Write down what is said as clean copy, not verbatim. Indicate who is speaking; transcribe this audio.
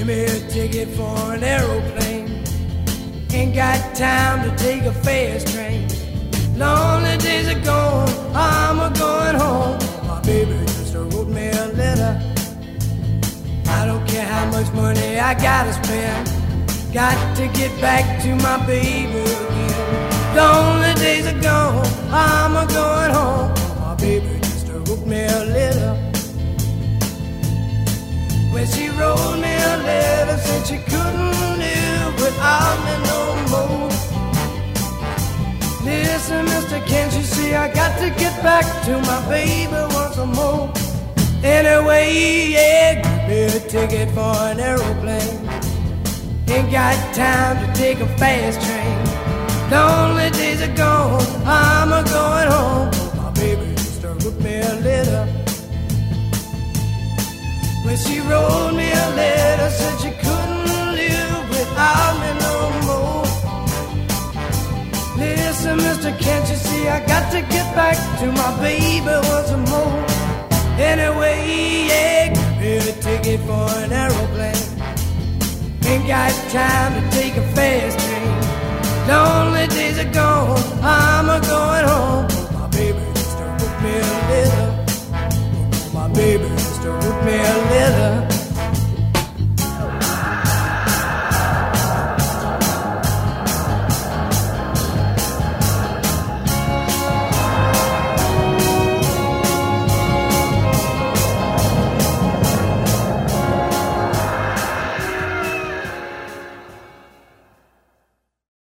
Speaker 1: me a ticket for an aeroplane. Ain't got time to take a fast train. Lonely days are gone, I'm a-going home. My baby just wrote me a letter. I don't care how much money I gotta spend. Got to get back to my baby again. Lonely days are gone, I'm a-going home. My baby just wrote me a letter. When she wrote me a letter, said she couldn't live without me no more. Listen, mister, can't you see I got to get back to my baby once more? Anyway, yeah, give me a ticket for an aeroplane. Ain't got time to take a fast train. Lonely days are gone, I'm a-going home. My baby just wrote me a letter. When she wrote me a letter, said she couldn't live without me no more. Listen, mister, can't you see I got to get back to my baby once more? Anyway, yeah, give me a ticket for an aeroplane. Ain't got time to take a fast train. Lonely days are gone, I'm a-going